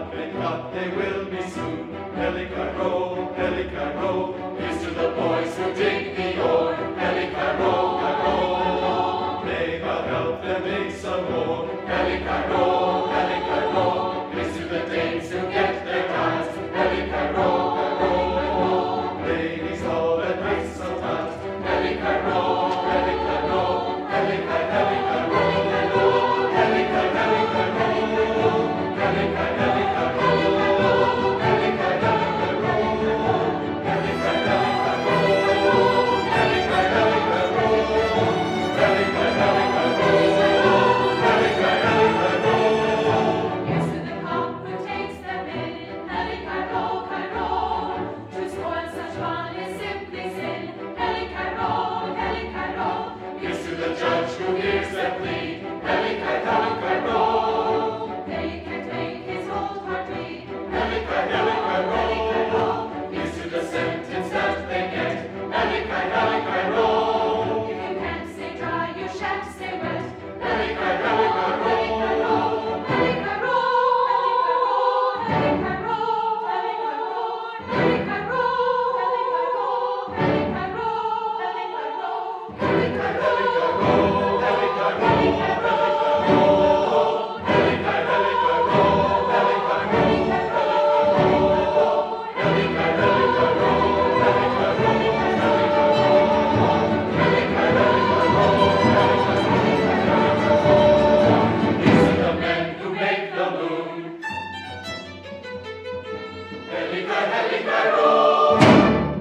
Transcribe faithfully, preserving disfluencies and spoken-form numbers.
have been got, they will be soon. Helicarrow, Helicarrow, here's to the boys who dig the ore. Helicarrow, Carrow, may God help them dig some more. Helicarrow, Helicarrow, here's to the dames who get their ties. Helicarrow, Carrow, ladies all at night sometimes. Helicarrow, Helicarrow, Helicar, Helicarrow, Helicar, Helicarrow, Helicar, Helicarrow, Helicar, Helicarrow, Helicar, Helicarrow, Helicar, Helicarrow, Helicar, Helicarrow, Helicar, Helicarrow. Here's to the cock who takes them in. Helicarrow, Carrow, to spoil such fun is simply sin. Helicarrow, Helicarrow, Here's to the judge who hears them plead. Helicar, Helicarrow, they can't make his old heart bleed. Helicar, Helicarrow, here's to the sentence that they get. Helicar, Helicarrow, If you can't stay dry, you shan't stay wet. Helicar, Helicarrow, Helicarrow, Helicarrow, Helicarrow, Helicarrow, Helicarrow, Helicarrow, Helicarrow, Helicarrow, Helicarrow, These are the men who make the moon. Helicar, Helicar,